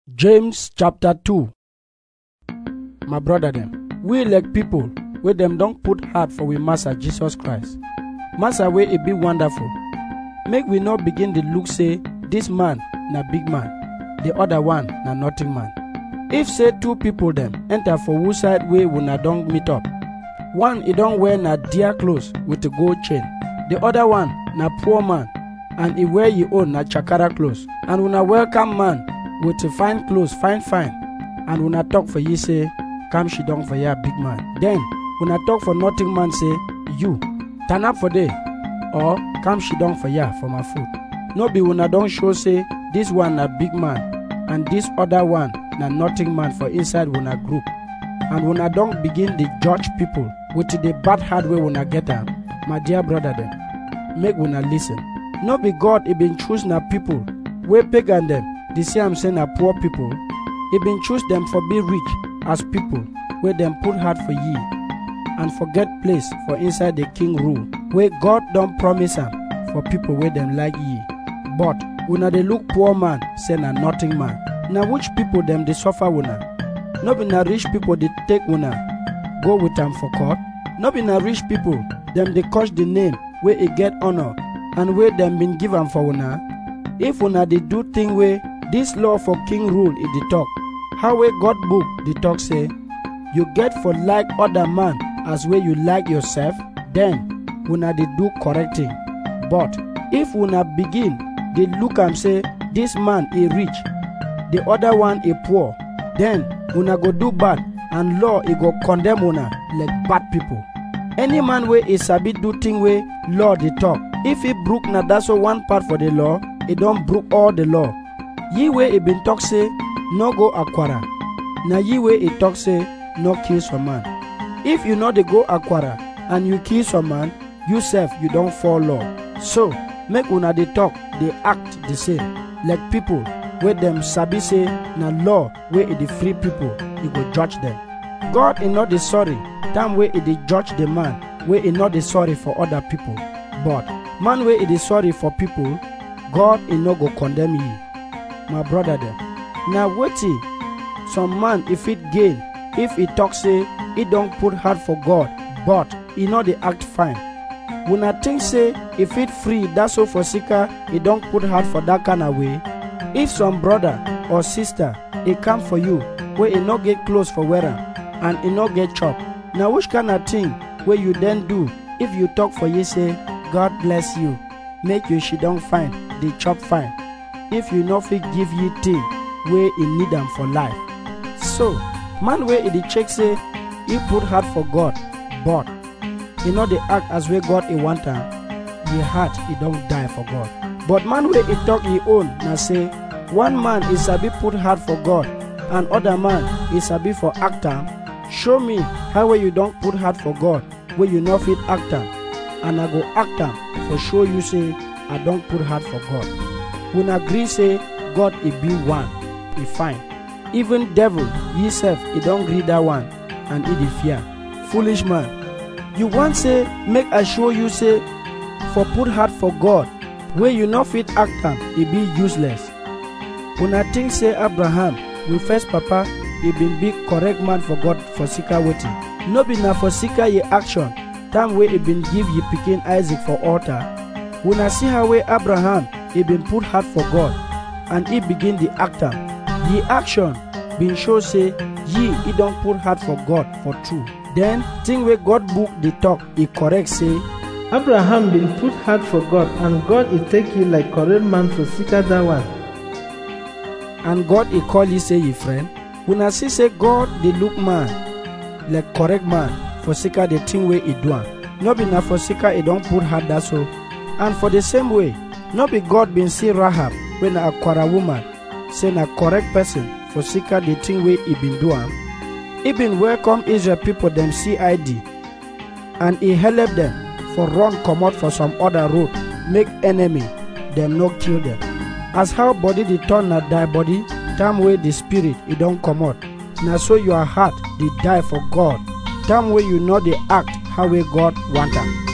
James chapter 2. My brother them, we like people wey them don't put heart for we Master Jesus Christ. Master wey e be wonderful. Make we not begin to look say this man na big man, the other one na nothing man. If say two people them enter for who side way una don't meet up. One he don't wear na dear clothes with a gold chain. The other one na poor man and he wear he own na chakara clothes. And una welcome man with a fine clothes, fine, and una talk for ye say, come she down for ya big man. Then una talk for nothing man say, you turn up for day, or come she down for ya for my food. No be una don't show say this one na big man, and this other one na nothing man for inside una group. And una don't begin to judge people with the bad heart way una get am. My dear brother them, make una listen. No be God he been choose na people, we pagan them. The same saying are poor people. He been choose them for be rich as people, where them put heart for ye, and forget place for inside the king rule, where God don't promise him for people where them like ye. But una they look poor man, say na nothing man. Now which people them they suffer una? No be na rich people they take una, go with them for court. No be na rich people them they cost the name where it get honor, and where them been given for una. If una they do thing where this law for king rule is the talk. How way God book the talk say, you get for like other man as way you like yourself, then una they do correcting. But if una begin, they look and say, this man is rich, the other one is poor, then una go do bad, and law it go condemn una like bad people. Any man way is sabi do thing way law the talk. If he broke na that's one part for the law, it don't broke all the law. Ye way it been talk say, no go aquara. Na ye way it talk say, no kill some man. If you know they go aquara, and you kill some man, you self you don't fall law. So, make una they talk, they act the same. Like people, where them sabi say, na law, where it the free people, you go judge them. God is not the sorry, time where it the judge the man, where it not the sorry for other people. But, man where it is sorry for people, God is not go condemn ye. My brother them. Now waiting, some man if it gain, if he talk say, he don't put heart for God, but he know they act fine. When I think say, if it free, that's so for seeker, he don't put heart for that kind of way. If some brother or sister, he come for you, where he not get clothes for wearing, and he not get chop. Now which kind of thing where you then do, if you talk for you say, God bless you, make you she don't find, they chop fine. If you not fit give ye thing where he need them for life. So, man where he check say, he put heart for God, but he know they act as where God he want them, ye heart he don't die for God. But man where he talk he own, now say, one man is a be put heart for God, and other man is a be for act them. Show me how way you don't put heart for God, where you not fit act them, and I go act them for sure you say, I don't put heart for God. When agree say God he be one, he fine. Even devil himself he don't agree that one, and he the fear. Foolish man, you want say make I show you say for put heart for God, where you not fit act am, he be useless. When I think say Abraham, we first papa, he been big correct man for God for seeker waiting. No be na for seeker ye action, time where he been give ye picking Isaac for altar. When I see how way Abraham he been put heart for God, and he begin the actor. Ye action been show say ye he don't put heart for God for true. Then thing where God book the talk he correct say Abraham been put heart for God, and God he take you like correct man for seeker that one. And God he call you say ye friend. When I see say God they look man like correct man for seeker the thing where he do. No be na for seeker he don't put heart that so. And for the same way, not be God been see Rahab when a quarra woman, say a correct person for seeker the thing way he been doing. He been welcome Israel people them CID, and he help them for run come out for some other road, make enemy, them no kill them. As how body the turn not die body, time way the spirit it don't come out. Now so your heart they die for God, time way you know they act how way God want them.